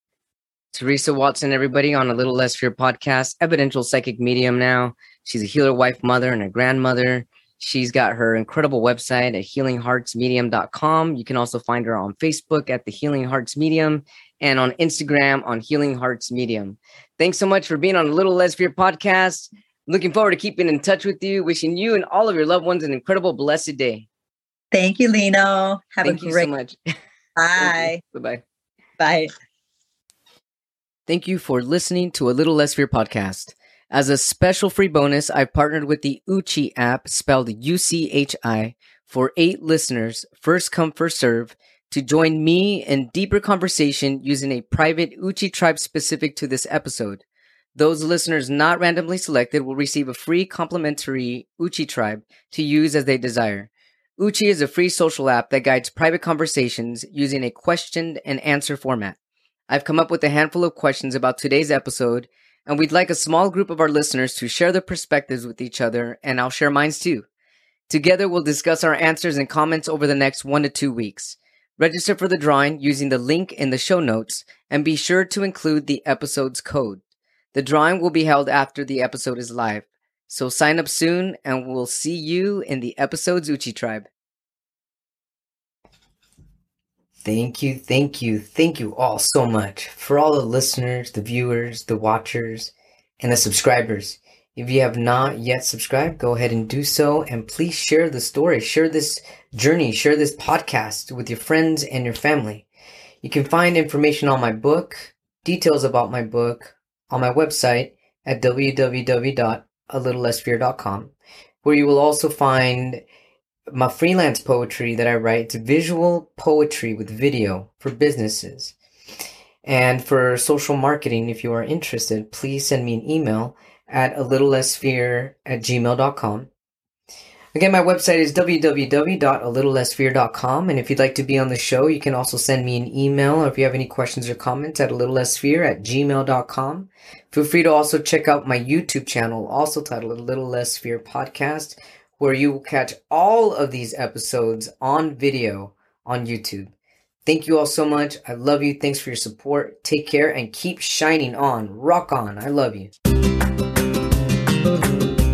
Teresa Watson, everybody, on A Little Less Fear podcast, evidential psychic medium now. She's a healer, wife, mother, and a grandmother. She's got her incredible website at healingheartsmedium.com. You can also find her on Facebook at the Healing Hearts Medium and on Instagram on Healing Hearts Medium. Thanks so much for being on A Little Less Fear podcast. Looking forward to keeping in touch with you. Wishing you and all of your loved ones an incredible, blessed day. Thank you, Lino. Thank you so much. Bye. Bye-bye. Bye. Thank you for listening to A Little Less Fear podcast. As a special free bonus, I've partnered with the Uchi app, spelled UCHI, for 8 listeners, first come, first serve, to join me in deeper conversation using a private Uchi tribe specific to this episode. Those listeners not randomly selected will receive a free complimentary Uchi tribe to use as they desire. Uchi is a free social app that guides private conversations using a question and answer format. I've come up with a handful of questions about today's episode, and we'd like a small group of our listeners to share their perspectives with each other, and I'll share mine too. Together, we'll discuss our answers and comments over the next 1 to 2 weeks. Register for the drawing using the link in the show notes, and be sure to include the episode's code. The drawing will be held after the episode is live, so sign up soon, and we'll see you in the episode's Uchi Tribe. Thank you all so much for all the listeners, the viewers, the watchers, and the subscribers. If you have not yet subscribed, go ahead and do so. And please share the story, share this journey, share this podcast with your friends and your family. You can find information on my book, details about my book on my website at www.alittlessfear.com, where you will also find my freelance poetry that I write. It's visual poetry with video for businesses. And for social marketing, if you are interested, please send me an email at alittlessfear@gmail.com. Again, my website is www.alittlessfear.com. And if you'd like to be on the show, you can also send me an email, or if you have any questions or comments, at alittlessfear@gmail.com. Feel free to also check out my YouTube channel, also titled A Little Less Fear Podcast, where you will catch all of these episodes on video on YouTube. Thank you all so much. I love you. Thanks for your support. Take care and keep shining on. Rock on. I love you.